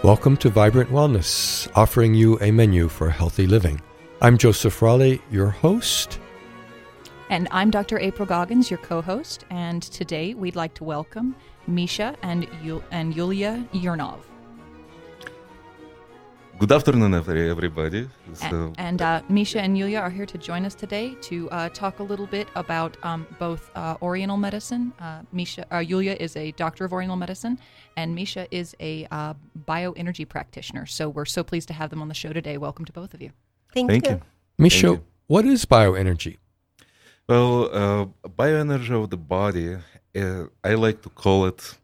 Welcome to Vibrant Wellness, offering you a menu for healthy living. I'm Joseph Raleigh, your host. And I'm Dr. April Goggins, your co-host. And today we'd like to welcome Misha and Yulia Yernov. Good afternoon, everybody. Misha and Yulia are here to join us today to talk a little bit about both Oriental medicine. Yulia is a doctor of Oriental medicine, and Misha is a bioenergy practitioner. So we're so pleased to have them on the show today. Welcome to both of you. Thank you. Misha, what is bioenergy? Well, bioenergy of the body, I like to call it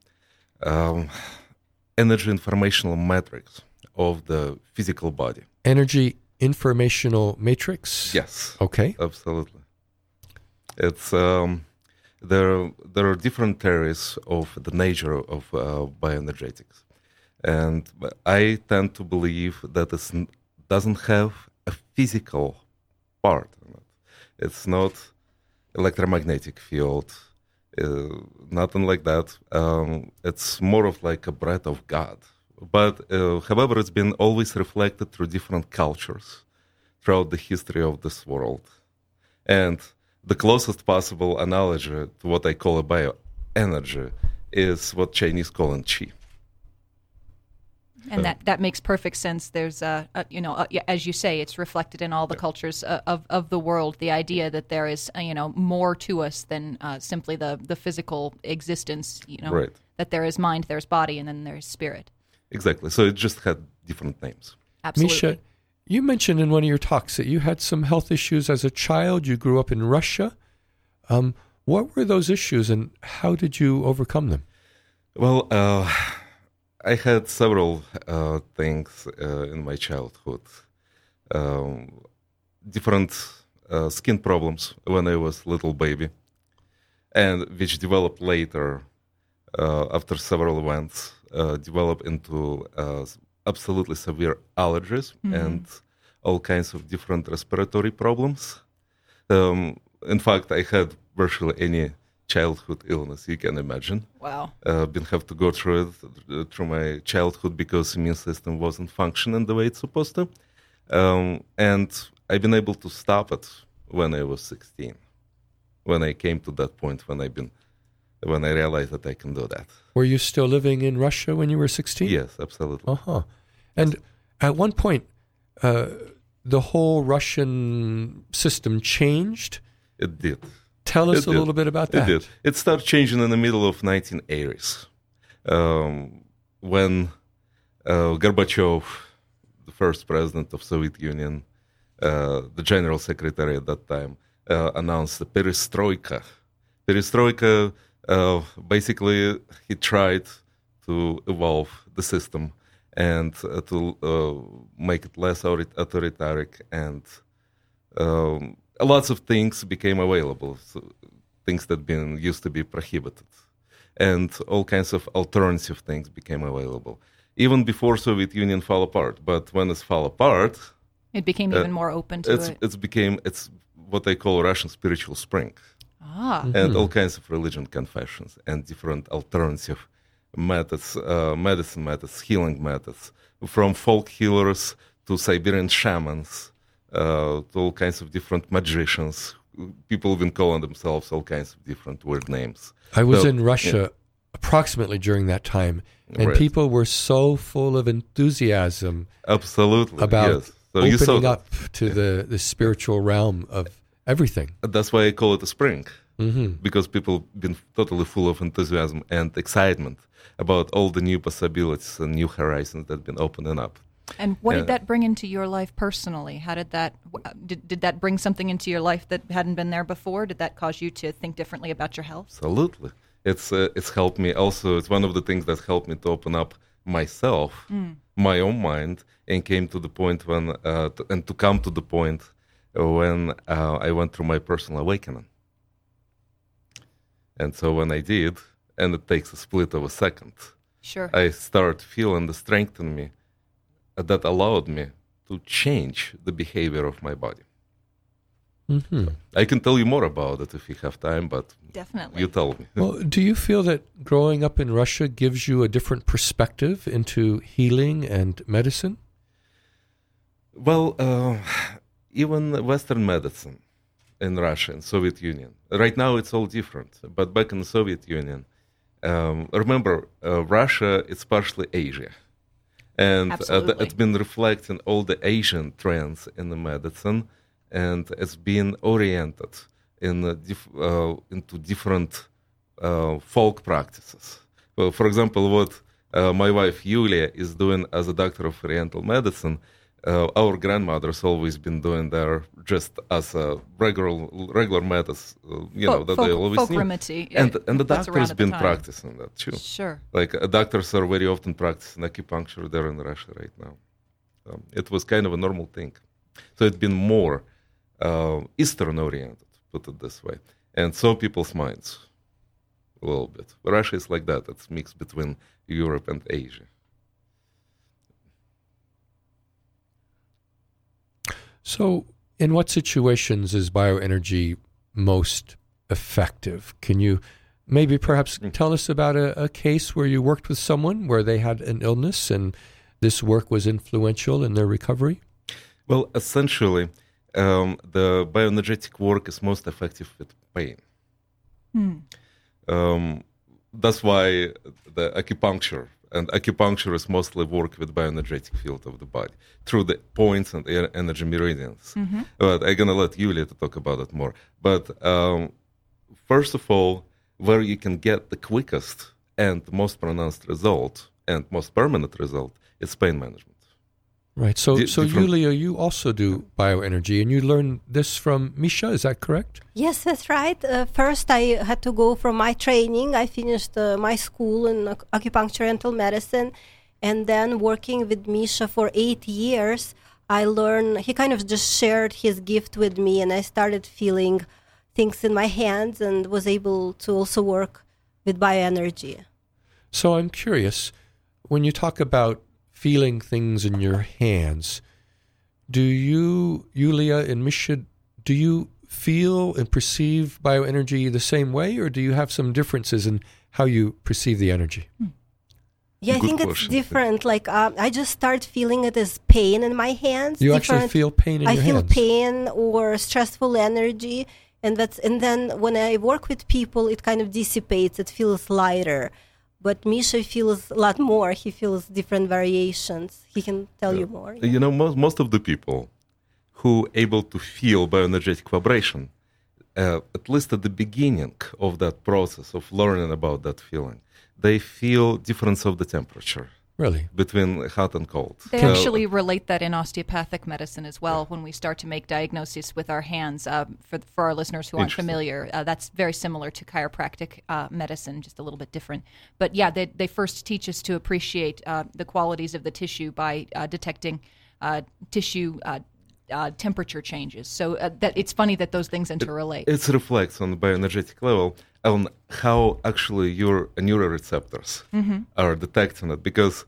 energy informational matrix of the physical body. Energy informational matrix? Yes. Okay. Absolutely. It's there are different theories of the nature of bioenergetics. And I tend to believe that it doesn't have a physical part. It's not electromagnetic field, nothing like that. It's more of like a breath of God. But, however, it's been always reflected through different cultures throughout the history of this world. And the closest possible analogy to what I call a bioenergy is what Chinese call qi. And that makes perfect sense. There's, as you say, it's reflected in all the cultures of the world, the idea that there is, more to us than simply the physical existence, Right. That there is mind, there's body, and then there's spirit. Exactly. So it just had different names. Absolutely. Misha, you mentioned in one of your talks that you had some health issues as a child. You grew up in Russia. What were those issues and how did you overcome them? Well, I had several things in my childhood. Different skin problems when I was a little baby, and which developed later after several events. Develop into absolutely severe allergies and all kinds of different respiratory problems. In fact, I had virtually any childhood illness you can imagine. Wow. Been have to go through it through my childhood because the immune system wasn't functioning the way it's supposed to. And I've been able to stop it when I was 16, when I came to that point when I realized that I can do that. Were you still living in Russia when you were 16? Yes, absolutely. Uh-huh. And at one point, the whole Russian system changed? It did. Tell us a little bit about that. It did. It started changing in the middle of 1980s when Gorbachev, the first president of Soviet Union, the general secretary at that time, announced the perestroika. Perestroika, basically, he tried to evolve the system and to make it less authoritarian, and lots of things became available, so things that used to be prohibited, and all kinds of alternative things became available, even before Soviet Union fell apart. But when it fell apart, it became even more open to it. It's what I call Russian spiritual spring. And all kinds of religion confessions and different alternative methods, medicine methods, healing methods, from folk healers to Siberian shamans, to all kinds of different magicians. People have been calling themselves all kinds of different weird names. I was in Russia approximately during that time, and people were so full of enthusiasm absolutely about so opening up to the spiritual realm of everything. That's why I call it a spring, because people have been totally full of enthusiasm and excitement about all the new possibilities and new horizons that have been opening up. And what did that bring into your life personally? How did that did that bring something into your life that hadn't been there before? Did that cause you to think differently about your health? Absolutely. It's helped me also. It's one of the things that helped me to open up myself, my own mind, and came to the point when to come to the point when I went through my personal awakening. And so when I did, and it takes a split of a second, sure, I started feeling the strength in me that allowed me to change the behavior of my body. Mm-hmm. I can tell you more about it if you have time, but Definitely. you tell me. Well, do you feel that growing up in Russia gives you a different perspective into healing and medicine? Well, even Western medicine in Russia and Soviet Union. Right now, it's all different. But back in the Soviet Union, remember, Russia is partially Asia. And Absolutely. it's been reflecting all the Asian trends in the medicine, and it's been oriented into different folk practices. Well, for example, what my wife Yulia is doing as a doctor of Oriental medicine, our grandmother's always been doing there just as a regular methods, that they always folk knew. remedy. And the that's doctor around has at the been time. practicing that too. Sure. Like doctors are very often practicing acupuncture there in Russia right now. It was kind of a normal thing. So it's been more Eastern oriented, put it this way. And so people's minds a little bit. Russia is like that. It's mixed between Europe and Asia. So, in what situations is bioenergy most effective? Can you maybe perhaps tell us about a case where you worked with someone where they had an illness and this work was influential in their recovery? Well, essentially, the bioenergetic work is most effective with pain. That's why the acupuncture is mostly work with bioenergetic field of the body through the points and energy meridians. But I'm gonna let Yulia to talk about it more. But first of all, where you can get the quickest and most pronounced result and most permanent result is pain management. Right. So different- Yulia, you also do bioenergy, and you learned this from Misha. Is that correct? Yes, that's right. First, I had to go from my training. I finished my school in acupuncture dental medicine, and then working with Misha for 8 years, I learned. He kind of just shared his gift with me, and I started feeling things in my hands, and was able to also work with bioenergy. So I'm curious, when you talk about feeling things in your hands, do you, Yulia and Misha, do you feel and perceive bioenergy the same way, or do you have some differences in how you perceive the energy? Yeah, I Good think it's question. different. Like I just start feeling it as pain in my hands. You actually different- feel pain in I your feel hands? pain or stressful energy, and then when I work with people, it kind of dissipates. It feels lighter. But Misha feels a lot more. He feels different variations. He can tell you more. You know, most of the people who able to feel bioenergetic vibration, at least at the beginning of that process of learning about that feeling, they feel difference of the temperature Really? between hot and cold. They So- actually relate that in osteopathic medicine as well. When we start to make diagnoses with our hands, for our listeners who aren't Interesting. familiar, that's very similar to chiropractic medicine, just a little bit different. But yeah, they first teach us to appreciate the qualities of the tissue by detecting tissue temperature changes. So that it's funny that those things interrelate. It reflects on the bioenergetic level on how actually your neuroreceptors are detecting it. Because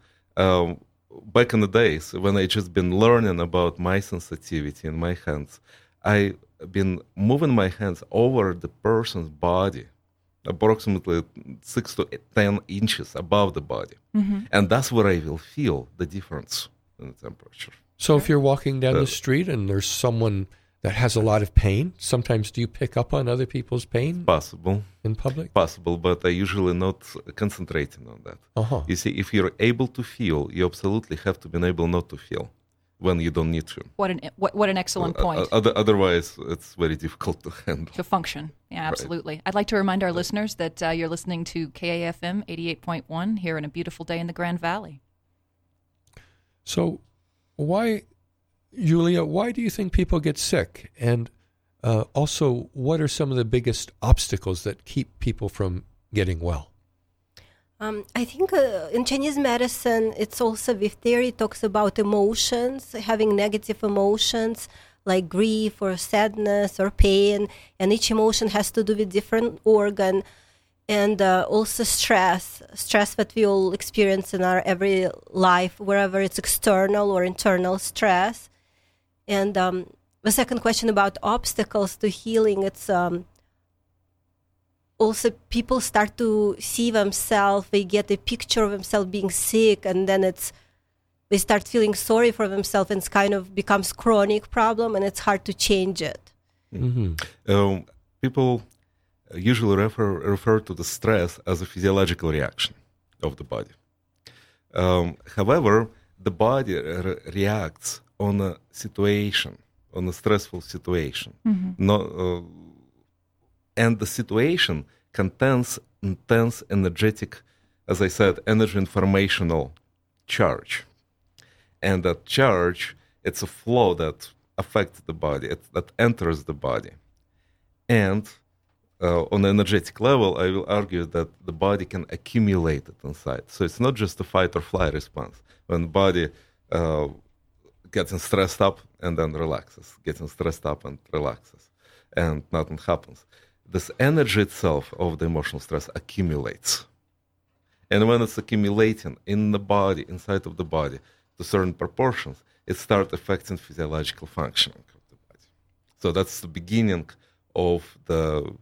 back in the days when I just been learning about my sensitivity in my hands, I've been moving my hands over the person's body, approximately 6 to 10 inches above the body. And that's where I will feel the difference in the temperature. So if you're walking down the street and there's someone that has a lot of pain, sometimes do you pick up on other people's pain Possible. in public? Possible, but I usually not concentrating on that. Uh-huh. You see, if you're able to feel, you absolutely have to be able not to feel when you don't need to. What an excellent point. Otherwise, it's very difficult to handle. To function. Yeah, absolutely. I'd like to remind our listeners that you're listening to KAFM 88.1 here in a beautiful day in the Grand Valley. So why, Yulia, why do you think people get sick? And also, what are some of the biggest obstacles that keep people from getting well? I think in Chinese medicine, it's also with theory, it talks about emotions, having negative emotions like grief or sadness or pain, and each emotion has to do with different organ, and also stress that we all experience in our every life, wherever it's external or internal stress. And the second question about obstacles to healing, it's also people start to see themselves, they get a picture of themselves being sick, and then they start feeling sorry for themselves, and it's kind of becomes chronic problem, and it's hard to change it. Mm-hmm. People usually refer to the stress as a physiological reaction of the body. However, the body reacts on a situation, on a stressful situation. Mm-hmm. And the situation contains intense energetic, as I said, energy informational charge. And that charge, it's a flow that affects the body, that enters the body. And on an energetic level, I will argue that the body can accumulate it inside. So it's not just a fight or flight response. When the body gets stressed up and then relaxes, getting stressed up and relaxes, and nothing happens. This energy itself of the emotional stress accumulates. And when it's accumulating in the body, inside of the body, to certain proportions, it starts affecting physiological functioning of the body. So that's the beginning of the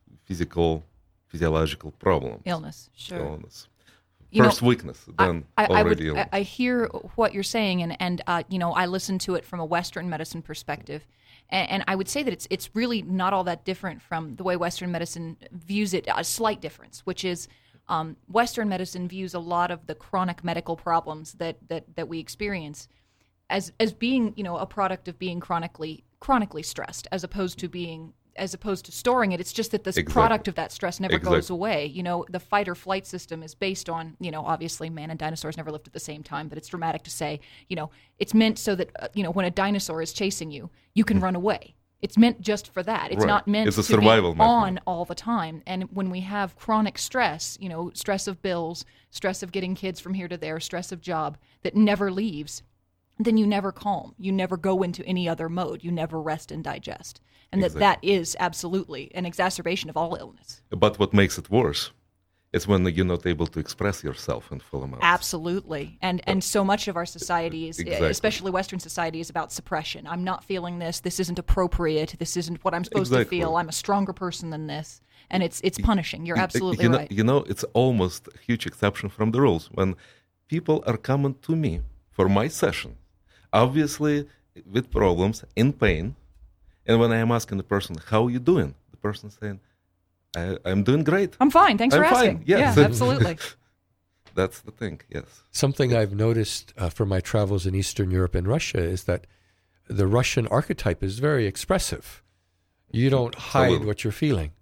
physiological problem. Illness, sure. Illness. First weakness, then already illness. I hear what you're saying, and I listen to it from a Western medicine perspective, and I would say that it's really not all that different from the way Western medicine views it. A slight difference, which is Western medicine views a lot of the chronic medical problems that we experience as being a product of being chronically stressed, as opposed to storing it. It's just that this product of that stress never goes away. The fight or flight system is based on, obviously man and dinosaurs never lived at the same time, but it's dramatic to say, it's meant so that, when a dinosaur is chasing you, you can run away. It's meant just for that. It's not meant to be on all the time. And when we have chronic stress, stress of bills, stress of getting kids from here to there, stress of job that never leaves, then you never calm. You never go into any other mode. You never rest and digest. And that is absolutely an exacerbation of all illness. But what makes it worse is when you're not able to express yourself in full amount. Absolutely. And so much of our society is, especially Western society, is about suppression. I'm not feeling this. This isn't appropriate. This isn't what I'm supposed to feel. I'm a stronger person than this. And it's punishing. You're absolutely right. It's almost a huge exception from the rules. When people are coming to me for my session, obviously with problems, in pain, and when I am asking the person, how are you doing? The person saying, I'm doing great. I'm fine. Thanks for asking. Fine. Yes. Yeah, absolutely. That's the thing, yes. Something I've noticed from my travels in Eastern Europe and Russia is that the Russian archetype is very expressive. You don't hide what you're feeling.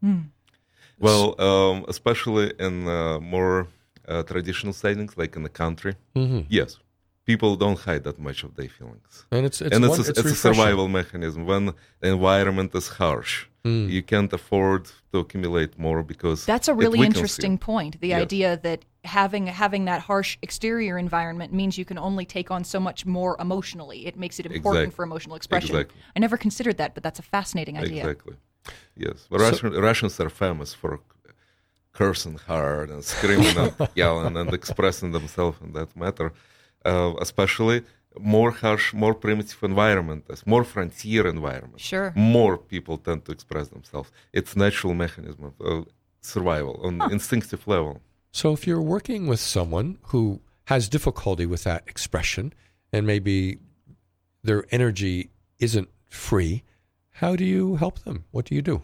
Well, especially in more traditional settings, like in the country, yes. People don't hide that much of their feelings. And it's a survival mechanism. When the environment is harsh, you can't afford to accumulate more because that's a really interesting point. The idea that having that harsh exterior environment means you can only take on so much more emotionally. It makes it important for emotional expression. Exactly. I never considered that, but that's a fascinating idea. Exactly. Yes. Russians are famous for cursing hard and screaming and yelling and expressing themselves in that matter. Especially more harsh, more primitive environment, more frontier environment. Sure. More people tend to express themselves. It's natural mechanism of survival on instinctive level. So if you're working with someone who has difficulty with that expression and maybe their energy isn't free, how do you help them? What do you do?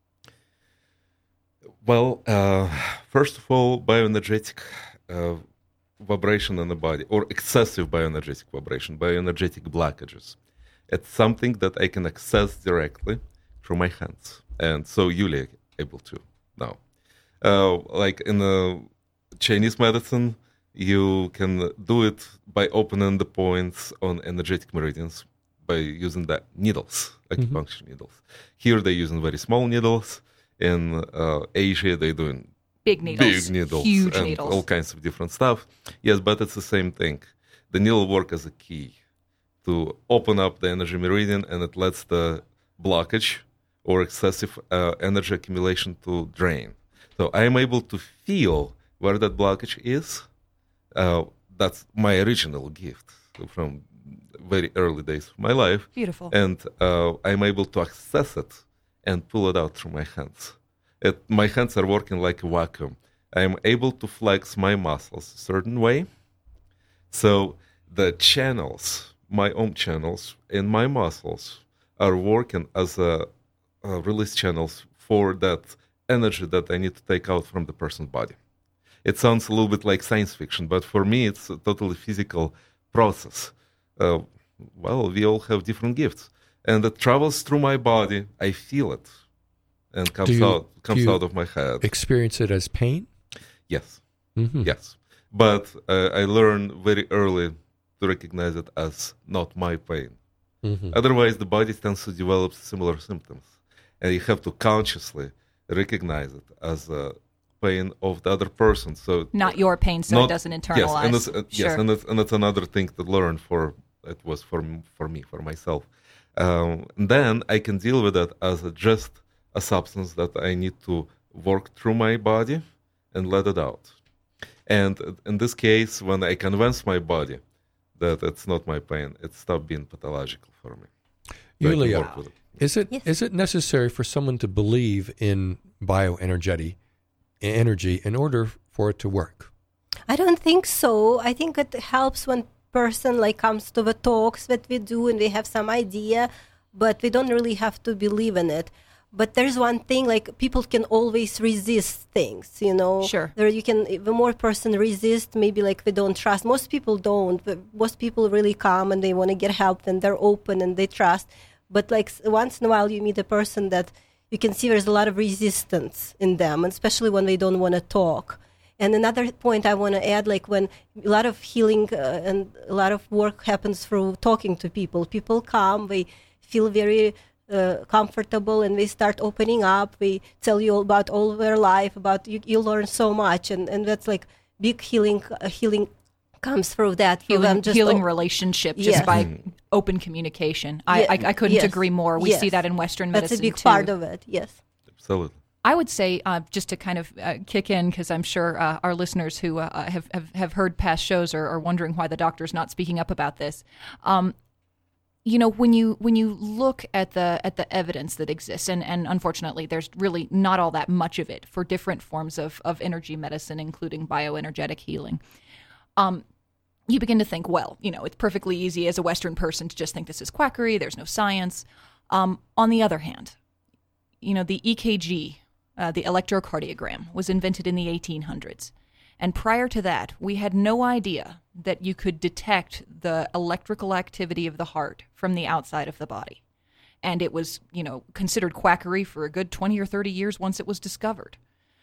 Well, first of all, bioenergetic vibration in the body, or excessive bioenergetic vibration, bioenergetic blockages. It's something that I can access directly through my hands. And so Yulia able to now. Like in Chinese medicine, you can do it by opening the points on energetic meridians by using the needles, acupuncture needles. Here they're using very small needles. In Asia, they're doing big needles, huge and needles, all kinds of different stuff. Yes, but it's the same thing. The needle work as a key to open up the energy meridian, and it lets the blockage or excessive energy accumulation to drain. So I am able to feel where that blockage is. That's my original gift from very early days of my life. Beautiful. And I'm able to access it and pull it out through my hands. My hands are working like a vacuum. I'm able to flex my muscles a certain way. So the channels, my own channels in my muscles, are working as a release channels for that energy that I need to take out from the person's body. It sounds a little bit like science fiction, but for me, it's a totally physical process. Well, we all have different gifts, and it travels through my body. I feel it, and comes out of my head. Experience it as pain? Yes, Mm-hmm. yes. But I learned very early to recognize it as not my pain. Mm-hmm. Otherwise, the body tends to develop similar symptoms, and you have to consciously recognize it as a pain of the other person. So Not your pain, so it doesn't internalize. Yes, and it's another thing to learn for me, for myself. Then I can deal with it as just a substance that I need to work through my body and let it out. And in this case, when I convince my body that it's not my pain, it stopped being pathological for me. So Yulia, is Yes. it necessary for someone to believe in bioenergy energy in order for it to work? I don't think so. I think it helps when person like comes to the talks that we do and they have some idea, but we don't really have to believe in it. But there's one thing, like people can always resist things, you know. Sure. The more person resist, maybe like they don't trust. Most people don't. But most people really come and they want to get help and they're open and they trust. But like once in a while you meet a person that you can see there's a lot of resistance in them, and especially when they don't want to talk. And another point I want to add, like when a lot of healing and a lot of work happens through talking to people. People come, they feel very comfortable, and they start opening up. They tell you all about all their life, about you learn so much, and that's like big healing comes through that. Healing relationship just Yes. by open communication. Yeah, I couldn't yes, agree more. We yes. see that in Western medicine That's a big too. part of it, yes. Absolutely. I would say, just to kind of kick in, because I'm sure our listeners who have heard past shows are wondering why the doctor's not speaking up about this. You know, when you look at the evidence that exists, and unfortunately there's really not all that much of it for different forms of energy medicine, including bioenergetic healing, you begin to think, well, you know, it's perfectly easy as a Western person to just think this is quackery, there's no science. On the other hand, you know, the EKG, the electrocardiogram, was invented in the 1800s. And prior to that, we had no idea that you could detect the electrical activity of the heart from the outside of the body. And it was, you know, considered quackery for a good 20 or 30 years once it was discovered.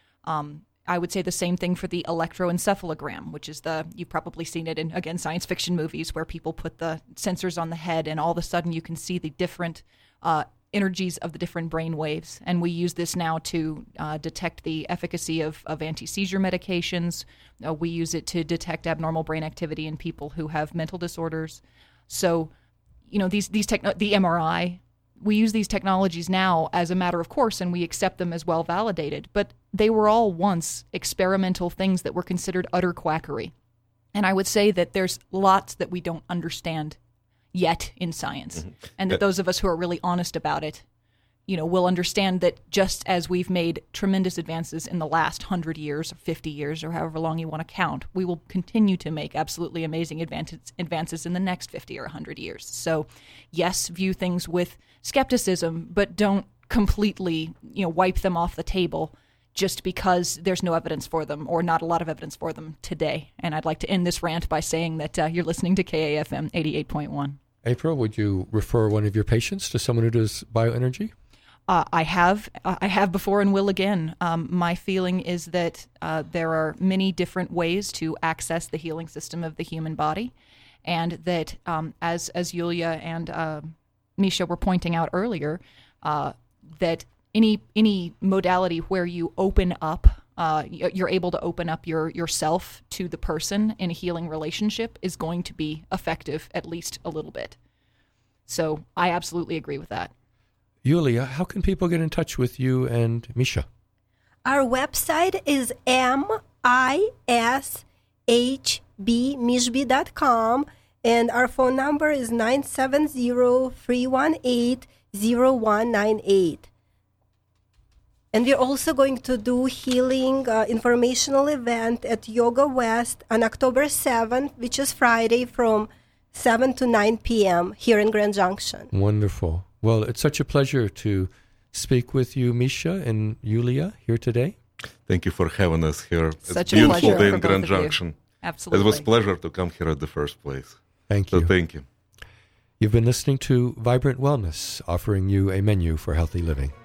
I would say the same thing for the electroencephalogram, which is you've probably seen it in, again, science fiction movies where people put the sensors on the head and all of a sudden you can see the different energies of the different brain waves. And we use this now to detect the efficacy of anti-seizure medications. We use it to detect abnormal brain activity in people who have mental disorders. So, you know, the MRI, we use these technologies now as a matter of course, and we accept them as well validated. But they were all once experimental things that were considered utter quackery. And I would say that there's lots that we don't understand yet in science. Mm-hmm. And that those of us who are really honest about it, you know, will understand that just as we've made tremendous advances in the last 100 years or 50 years or however long you want to count, we will continue to make absolutely amazing advances in the next 50 or 100 years. So yes, view things with skepticism, but don't completely, you know, wipe them off the table just because there's no evidence for them or not a lot of evidence for them today. And I'd like to end this rant by saying that you're listening to KAFM 88.1. April, would you refer one of your patients to someone who does bioenergy? I have before and will again. My feeling is that there are many different ways to access the healing system of the human body, and that as Yulia and Misha were pointing out earlier, that any modality where you open up, you're able to open up yourself to the person in a healing relationship is going to be effective at least a little bit. So I absolutely agree with that. Yulia, how can people get in touch with you and Misha? Our website is mishbmishby.com, And our phone number is 970-318-0198. And we're also going to do healing informational event at Yoga West on October 7th, which is Friday, from 7 to 9 p.m. here in Grand Junction. Wonderful. Well, it's such a pleasure to speak with you, Misha and Yulia, here today. Thank you for having us here. Such it's a a beautiful pleasure day for in both Grand of you. Junction. Absolutely. It was a pleasure to come here at the first place. Thank So you. thank you. You've been listening to Vibrant Wellness, offering you a menu for healthy living.